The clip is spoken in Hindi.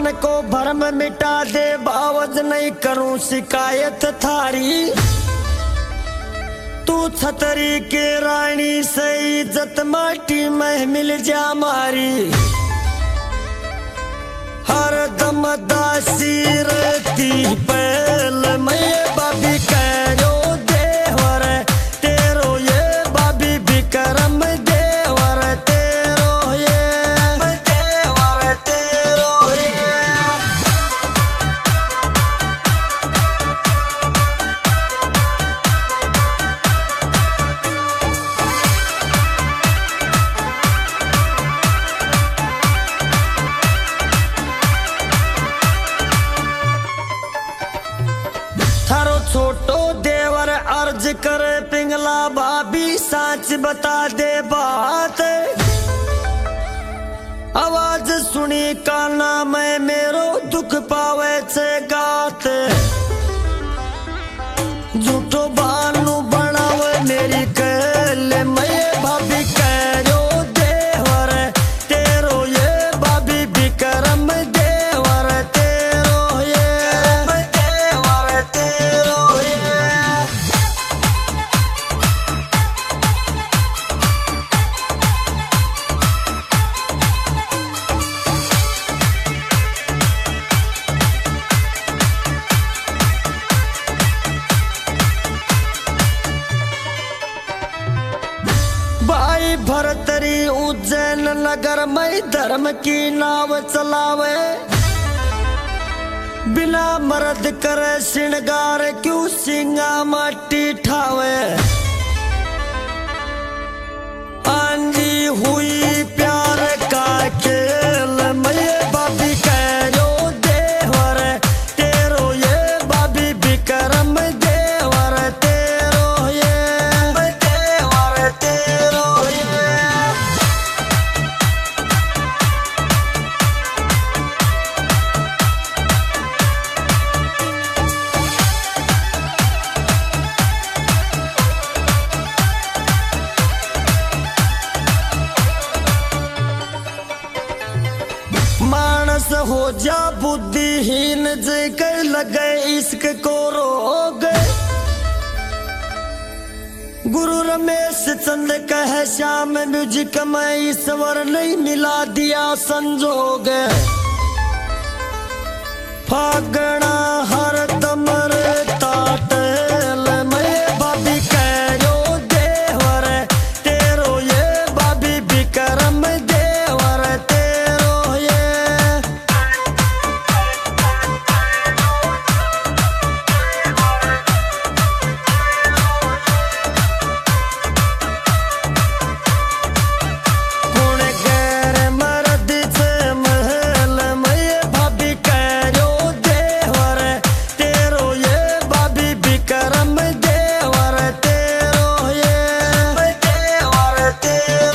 मन को भरम मिटा दे, बावज नहीं करूं शिकायत थारी। तू छतरी के रानी से इज्जत माटी में मिल जा मारी। हर दम दासी रहती पहल मैं बाबी करो देवर तेरो ये बाबी विक्रम देवर तेरो ये देवर तेरो ये। थारो छोटो देवर अर्ज करे पिंगला भाभी साच बता दे बात। आवाज सुनी काना में मेरो दुख पावे छे गात। झूठो बानू बनावे मेरी कहल मैं भाभी करो देवर तेरो ये भाभी विक्रम देवर तेरो ये देवर तेरो ये। भाई भरतरी उज्जैन नगर में धर्म की नाव चलावे। बिना मर्द करे श्रृंगार क्यों सिंगा माटी ठावे। आंधी हुई प्यार का खेल मैं बाबी करो देवर तेरो ये बाबी विक्रम देवर तेरो ये देवर तेरो ये। मानस हो जा बुद्धिहीन जे कह लगे इश्क को रोग। गुरु रमेश चंद कह श्याम म्यूजिक में ईश्वर नहीं मिला दिया संजोग। फागणा हर दम रहता टहल मैं बाबी करो देवर तेरो ये बाबी विक्रम देवर तेरो ये। गुण गैर मर्द से महल मैं भाभी करो देवर तेरो ये बाबी विक्रम देवर तेरो ये देवर तेरो।